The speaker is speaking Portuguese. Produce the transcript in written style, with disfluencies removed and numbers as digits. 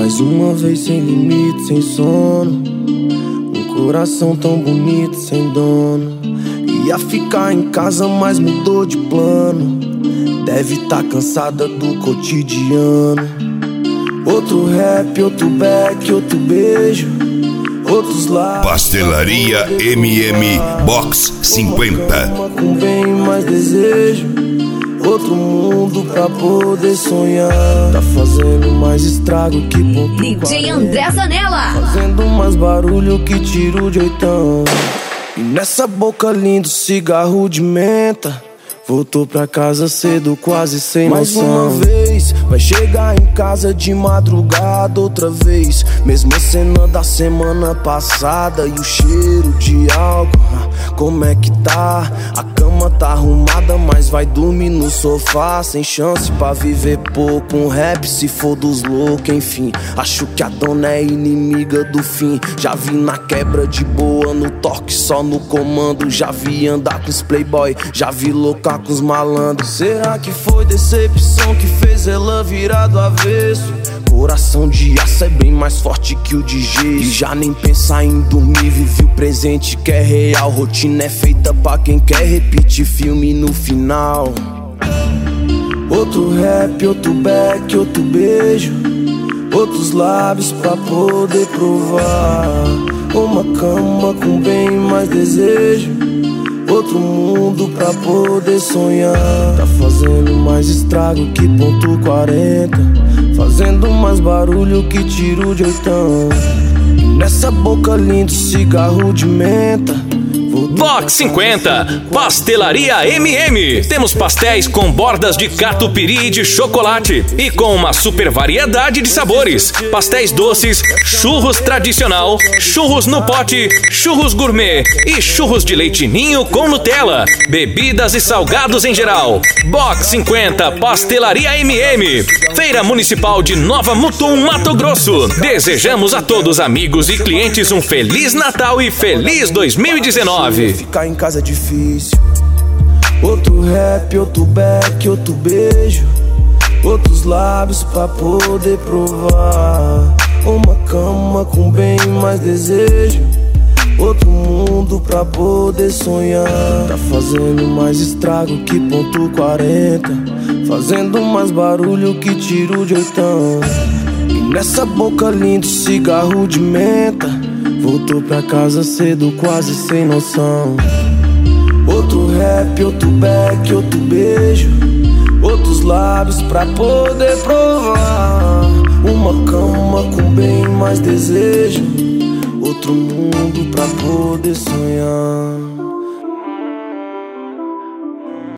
Mais uma vez sem limite, sem sono. Um coração tão bonito, sem dono. Ia ficar em casa, mas mudou de plano. Deve tá cansada do cotidiano. Outro rap, outro back, outro beijo, outros lábios. Pastelaria MM Box 50. Com bem mais desejo. Outro mundo pra poder sonhar. Tá fazendo mais estrago que ponto DJ André Zanella. Fazendo mais barulho que tiro de oitão. E nessa boca lindo cigarro de menta. Voltou pra casa cedo, quase sem noção. Mais uma vez, vai chegar em casa de madrugada outra vez. Mesma cena da semana passada. E o cheiro de álcool, como é que tá? A cama tá arrumada, mas vai dormir no sofá. Sem chance pra viver pouco, um rap se for dos loucos, enfim. Acho que a dona é inimiga do fim. Já vi na quebra de boa, no toque só no comando. Já vi andar com os playboy, já vi loucar com os malandros. Será que foi decepção que fez ela virar do avesso? Coração de aço é bem mais forte que o de gesso. E já nem pensar em dormir, vive o presente que é real. Rotina é feita pra quem quer repetir filme no final. Outro rap, outro back, outro beijo, outros lábios pra poder provar. Uma cama com bem mais desejo. Outro mundo pra poder sonhar. Tá fazendo mais estrago que ponto 40. Fazendo mais barulho que tiro de oitão. E nessa boca lindo cigarro de menta. Box 50, Pastelaria MM. Temos pastéis com bordas de catupiry e de chocolate e com uma super variedade de sabores. Pastéis doces, churros tradicional, churros no pote, churros gourmet e churros de leite ninho com Nutella. Bebidas e salgados em geral. Box 50, Pastelaria MM. Feira Municipal de Nova Mutum, Mato Grosso. Desejamos a todos amigos e clientes um Feliz Natal e Feliz 2019. Ficar em casa é difícil. Outro rap, outro back, outro beijo, outros lábios pra poder provar. Uma cama com bem mais desejo. Outro mundo pra poder sonhar. Tá fazendo mais estrago que ponto 40. Fazendo mais barulho que tiro de oitão. E nessa boca lindo cigarro de menta. Voltou pra casa cedo, quase sem noção. Outro rap, outro back, outro beijo, outros lábios pra poder provar. Uma cama com bem mais desejo. Outro mundo pra poder sonhar.